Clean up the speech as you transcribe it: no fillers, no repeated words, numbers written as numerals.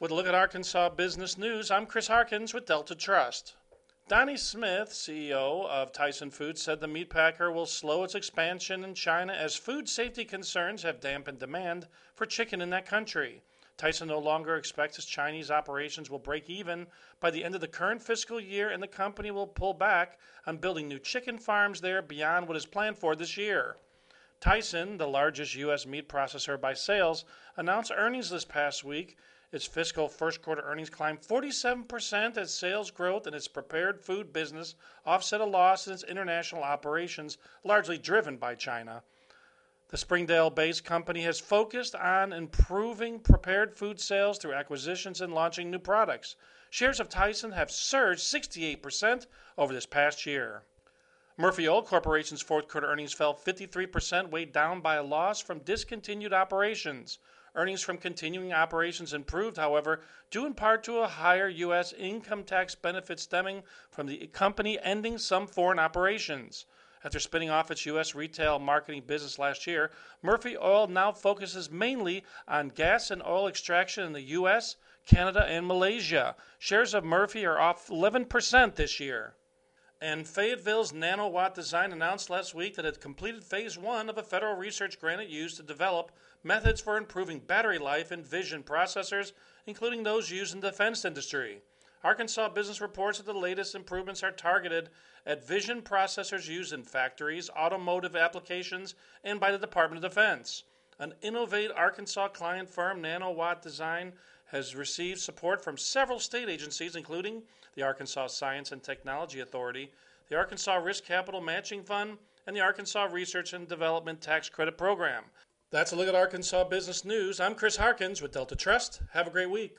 With a look at Arkansas business news, I'm Chris Harkins with Delta Trust. Donnie Smith, CEO of Tyson Foods, said the meat packer will slow its expansion in China as food safety concerns have dampened demand for chicken in that country. Tyson no longer expects its Chinese operations will break even by the end of the current fiscal year, and the company will pull back on building new chicken farms there beyond what is planned for this year. Tyson, the largest U.S. meat processor by sales, announced earnings this past week. Its fiscal first quarter earnings climbed 47% as sales growth in its prepared food business offset a loss in its international operations, largely driven by China. The Springdale-based company has focused on improving prepared food sales through acquisitions and launching new products. Shares of Tyson have surged 68% over this past year. Murphy Oil Corporation's fourth quarter earnings fell 53%, weighed down by a loss from discontinued operations. Earnings from continuing operations improved, however, due in part to a higher U.S. income tax benefit stemming from the company ending some foreign operations. After spinning off its U.S. retail marketing business last year, Murphy Oil now focuses mainly on gas and oil extraction in the U.S., Canada, and Malaysia. Shares of Murphy are off 11% this year. And Fayetteville's Nanowatt Design announced last week that it had completed phase one of a federal research grant it used to develop methods for improving battery life in vision processors, including those used in the defense industry. Arkansas Business reports that the latest improvements are targeted at vision processors used in factories, automotive applications, and by the Department of Defense. An Innovate Arkansas client firm, Nanowatt Design, has received support from several state agencies, including the Arkansas Science and Technology Authority, the Arkansas Risk Capital Matching Fund, and the Arkansas Research and Development Tax Credit Program. That's a look at Arkansas business news. I'm Chris Harkins with Delta Trust. Have a great week.